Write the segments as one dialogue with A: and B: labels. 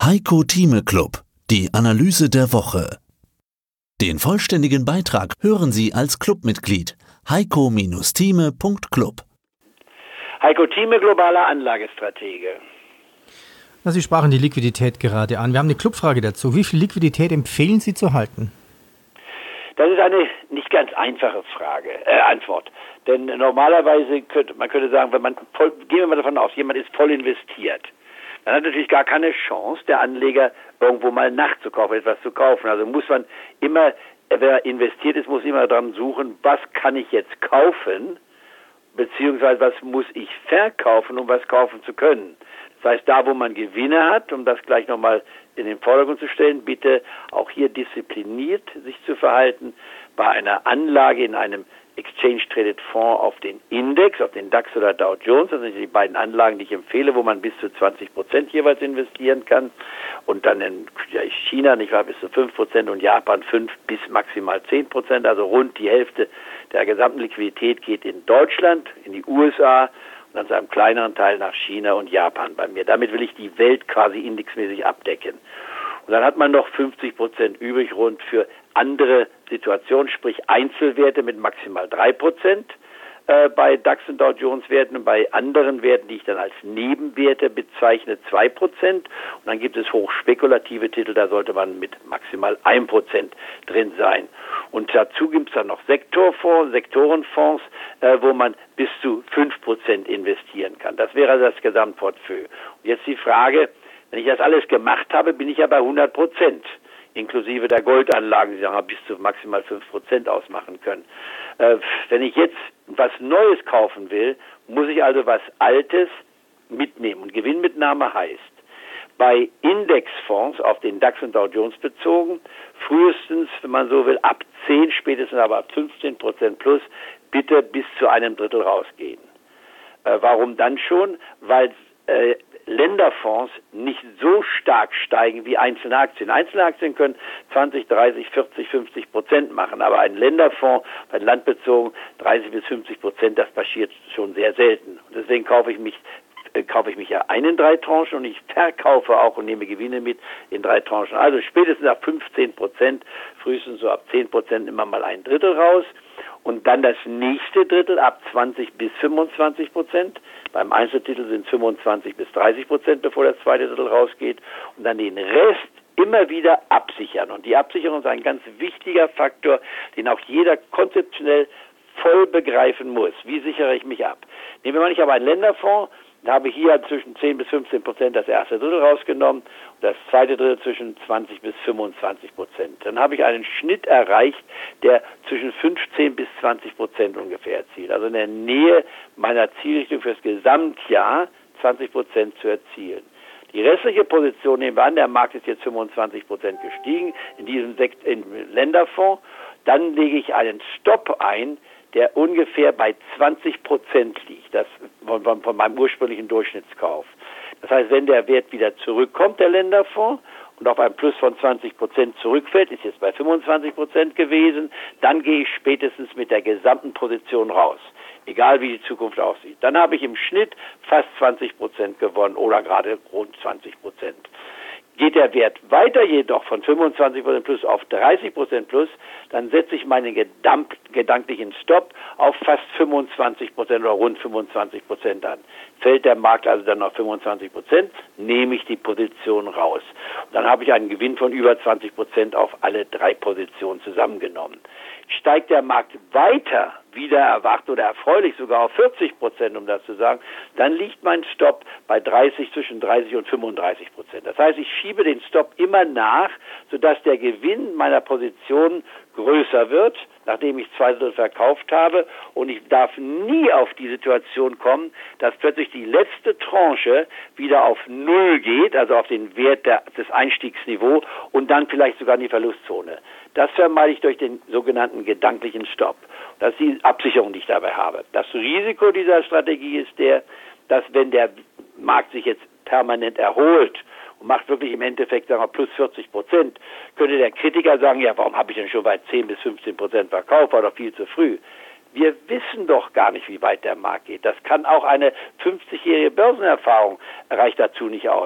A: Heiko Thieme Club, die Analyse der Woche. Den vollständigen Beitrag hören Sie als Clubmitglied heiko-thieme.club.
B: Heiko Thieme, globaler Anlagestratege.
C: Sie sprachen die Liquidität gerade an. Wir haben eine Clubfrage dazu. Wie viel Liquidität empfehlen Sie zu halten?
B: Das ist eine nicht ganz einfache Antwort. Denn normalerweise könnte man sagen, gehen wir mal davon aus, jemand ist voll investiert. Dann hat natürlich gar keine Chance, der Anleger irgendwo mal nachzukaufen, etwas zu kaufen. Also muss man immer, wer investiert ist, muss immer dran suchen, was kann ich jetzt kaufen, beziehungsweise was muss ich verkaufen, um was kaufen zu können. Das heißt, da wo man Gewinne hat, um das gleich nochmal in den Vordergrund zu stellen, bitte auch hier diszipliniert sich zu verhalten, bei einer Anlage in einem Exchange-Traded Fonds auf den Index, auf den DAX oder Dow Jones, das sind die beiden Anlagen, die ich empfehle, wo man bis zu 20% jeweils investieren kann. Und dann in China, nicht wahr, bis zu 5% und Japan 5 bis maximal 10%, also rund die Hälfte der gesamten Liquidität geht in Deutschland, in die USA und dann zu einem kleineren Teil nach China und Japan bei mir. Damit will ich die Welt quasi indexmäßig abdecken. Und dann hat man noch 50% übrig rund für andere Situationen, sprich Einzelwerte mit maximal 3% bei DAX und Dow Jones Werten und bei anderen Werten, die ich dann als Nebenwerte bezeichne, 2%. Und dann gibt es hochspekulative Titel, da sollte man mit maximal 1% drin sein. Und dazu gibt es dann noch Sektorenfonds, wo man bis zu 5% investieren kann. Das wäre das Gesamtportfolio. Und jetzt die Frage, wenn ich das alles gemacht habe, bin ich ja bei 100%, inklusive der Goldanlagen, die dann bis zu maximal 5% ausmachen können. Wenn ich jetzt was Neues kaufen will, muss ich also was Altes mitnehmen. Und Gewinnmitnahme heißt, bei Indexfonds auf den DAX und Dow Jones bezogen, frühestens, wenn man so will, ab 10, spätestens aber ab 15% plus, bitte bis zu einem Drittel rausgehen. Warum dann schon? Weil Länderfonds nicht so stark steigen wie einzelne Aktien. Einzelne Aktien können 20, 30, 40, 50% machen, aber ein Länderfonds bei landbezogen 30 bis 50%, das passiert schon sehr selten. Und deswegen kaufe ich mich ja ein in 3 Tranchen und ich verkaufe auch und nehme Gewinne mit in 3 Tranchen. Also spätestens ab 15%, frühestens so ab 10% immer mal ein Drittel raus. Und dann das nächste Drittel ab 20 bis 25%. Beim Einzeltitel sind 25 bis 30%, bevor das zweite Drittel rausgeht. Und dann den Rest immer wieder absichern. Und die Absicherung ist ein ganz wichtiger Faktor, den auch jeder konzeptionell voll begreifen muss. Wie sichere ich mich ab? Nehmen wir mal, ich habe einen Länderfonds, da habe ich hier zwischen 10 bis 15% das erste Drittel rausgenommen und das zweite Drittel zwischen 20 bis 25%. Dann habe ich einen Schnitt erreicht, der zwischen 15 bis 20% ungefähr erzielt. Also in der Nähe meiner Zielrichtung fürs Gesamtjahr 20% zu erzielen. Die restliche Position nehmen wir an, der Markt ist jetzt 25% gestiegen in diesem Länderfonds. Dann lege ich einen Stopp ein, der ungefähr bei 20% liegt, das von meinem ursprünglichen Durchschnittskauf. Das heißt, wenn der Wert wieder zurückkommt, der Länderfonds, und auf ein Plus von 20% zurückfällt, ist jetzt bei 25% gewesen, dann gehe ich spätestens mit der gesamten Position raus, egal wie die Zukunft aussieht. Dann habe ich im Schnitt fast 20% gewonnen oder gerade rund 20%. Geht der Wert weiter jedoch von 25% plus auf 30% plus, dann setze ich meinen gedanklichen Stopp auf fast 25% oder rund 25% an. Fällt der Markt also dann auf 25%, nehme ich die Position raus. Und dann habe ich einen Gewinn von über 20% auf alle 3 Positionen zusammengenommen. Steigt der Markt weiter, wieder erwartet oder erfreulich sogar auf 40%, um das zu sagen, dann liegt mein Stopp bei zwischen 30 und 35%. Das heißt, ich schiebe den Stopp immer nach, sodass der Gewinn meiner Position größer wird, nachdem ich 2 Drittel verkauft habe, und ich darf nie auf die Situation kommen, dass plötzlich die letzte Tranche wieder auf Null geht, also auf den Wert des Einstiegsniveaus und dann vielleicht sogar in die Verlustzone. Das vermeide ich durch den sogenannten gedanklichen Stopp. Das ist die Absicherung, die ich dabei habe. Das Risiko dieser Strategie ist dass wenn der Markt sich jetzt permanent erholt und macht wirklich im Endeffekt, sagen wir, plus 40%, könnte der Kritiker sagen, ja, warum habe ich denn schon bei 10 bis 15% verkauft, war doch viel zu früh. Wir wissen doch gar nicht, wie weit der Markt geht. Das kann auch eine 50-jährige Börsenerfahrung reicht dazu nicht aus.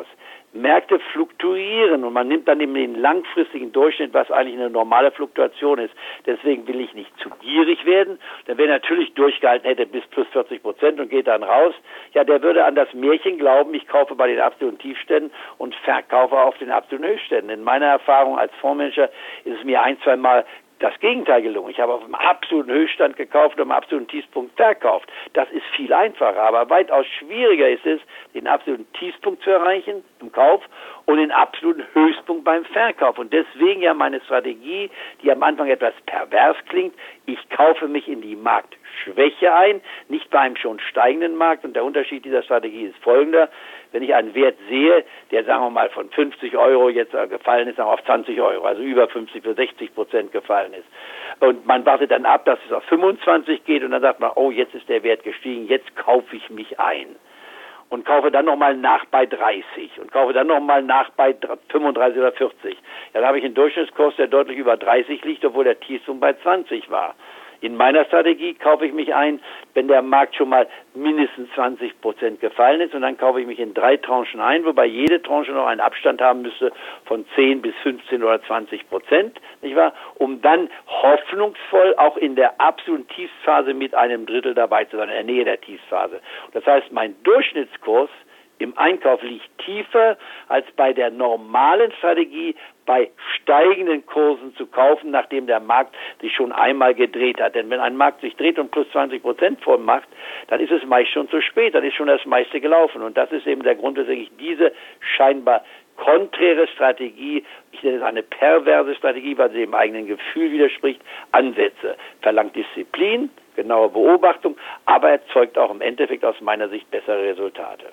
B: Märkte fluktuieren und man nimmt dann eben den langfristigen Durchschnitt, was eigentlich eine normale Fluktuation ist. Deswegen will ich nicht zu gierig werden. Denn wer natürlich durchgehalten hätte bis plus 40% und geht dann raus, ja, der würde an das Märchen glauben, ich kaufe bei den absoluten Tiefständen und verkaufe auf den absoluten Höchstständen. In meiner Erfahrung als Fondsmanager ist es mir ein, zwei Mal das Gegenteil gelungen. Ich habe auf dem absoluten Höchststand gekauft und am absoluten Tiefpunkt verkauft. Das ist viel einfacher, aber weitaus schwieriger ist es, den absoluten Tiefpunkt zu erreichen im Kauf und den absoluten Höchstpunkt beim Verkauf. Und deswegen ja meine Strategie, die am Anfang etwas pervers klingt, ich kaufe mich in die Marktschwäche ein, nicht bei einem schon steigenden Markt. Und der Unterschied dieser Strategie ist folgender. Wenn ich einen Wert sehe, der, sagen wir mal, von 50 Euro jetzt gefallen ist, auf 20 Euro, also über 50 bis 60% gefallen ist. Und man wartet dann ab, dass es auf 25 geht und dann sagt man, oh, jetzt ist der Wert gestiegen, jetzt kaufe ich mich ein. Und kaufe dann nochmal nach bei 30 und kaufe dann nochmal nach bei 35 oder 40. Dann habe ich einen Durchschnittskurs, der deutlich über 30 liegt, obwohl der Tiefpunkt bei 20 war. In meiner Strategie kaufe ich mich ein, wenn der Markt schon mal mindestens 20% gefallen ist und dann kaufe ich mich in 3 Tranchen ein, wobei jede Tranche noch einen Abstand haben müsste von 10 bis 15 oder 20%, nicht wahr? Um dann hoffnungsvoll auch in der absoluten Tiefsphase mit einem Drittel dabei zu sein, in der Nähe der Tiefsphase. Das heißt, mein Durchschnittskurs im Einkauf liegt tiefer als bei der normalen Strategie, bei steigenden Kursen zu kaufen, nachdem der Markt sich schon einmal gedreht hat. Denn wenn ein Markt sich dreht und plus 20% voll macht, dann ist es meist schon zu spät, dann ist schon das meiste gelaufen. Und das ist eben der Grund, weswegen ich diese scheinbar konträre Strategie, ich nenne es eine perverse Strategie, weil sie dem eigenen Gefühl widerspricht, ansetze. Verlangt Disziplin, genaue Beobachtung, aber erzeugt auch im Endeffekt aus meiner Sicht bessere Resultate.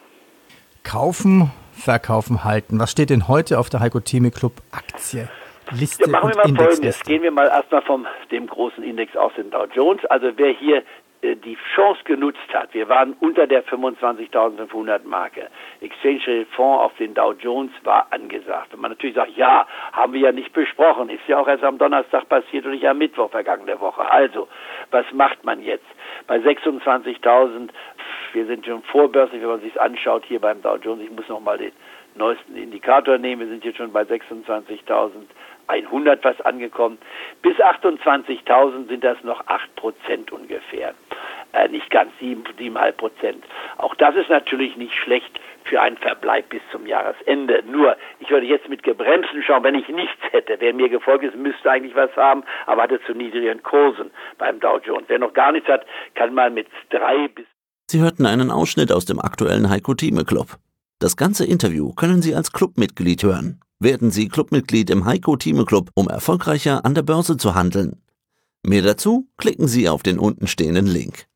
C: Kaufen, verkaufen, halten. Was steht denn heute auf der Heiko Thieme Club Aktie? Liste
B: ja, machen wir
C: und
B: mal Folgendes.
C: Indexliste.
B: Gehen wir mal erstmal vom dem großen Index aus, den Dow Jones. Also wer hier die Chance genutzt hat, wir waren unter der 25.500 Marke. Exchange Traded Fonds auf den Dow Jones war angesagt. Wenn man natürlich sagt, ja, haben wir ja nicht besprochen, ist ja auch erst am Donnerstag passiert und nicht am Mittwoch vergangene Woche. Also, was macht man jetzt? Bei 26.000, wir sind schon vorbörslich, wenn man sich anschaut hier beim Dow Jones, ich muss nochmal den neuesten Indikator nehmen, wir sind jetzt schon bei 26.100 fast angekommen. Bis 28.000 sind das noch 8% ungefähr. Nicht ganz 7,5%. Auch das ist natürlich nicht schlecht für einen Verbleib bis zum Jahresende. Nur, ich würde jetzt mit gebremsten schauen, wenn ich nichts hätte. Wer mir gefolgt ist, müsste eigentlich was haben, aber hatte zu niedrigen Kursen beim Dow Jones. Wer noch gar nichts hat, kann mal mit 3 bis...
A: Sie hörten einen Ausschnitt aus dem aktuellen Heiko Thieme Club. Das ganze Interview können Sie als Clubmitglied hören. Werden Sie Clubmitglied im Heiko Thieme Club, um erfolgreicher an der Börse zu handeln. Mehr dazu klicken Sie auf den untenstehenden Link.